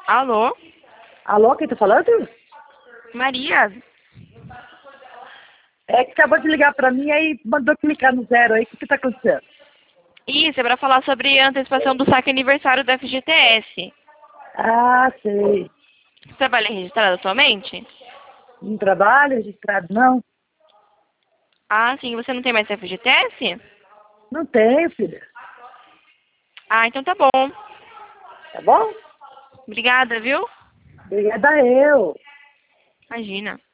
Alô? Alô, quem tá falando? Maria? É que acabou de ligar pra mim aí mandou clicar no zero aí. O que tá acontecendo? Isso, é para falar sobre a antecipação do saque aniversário da FGTS. Ah, sei. Você trabalha registrado atualmente? Não trabalho registrado, não? Ah, sim. Você não tem mais FGTS? Não tenho, filha. Ah, então tá bom. Tá bom? Obrigada, viu? Obrigada eu. Imagina.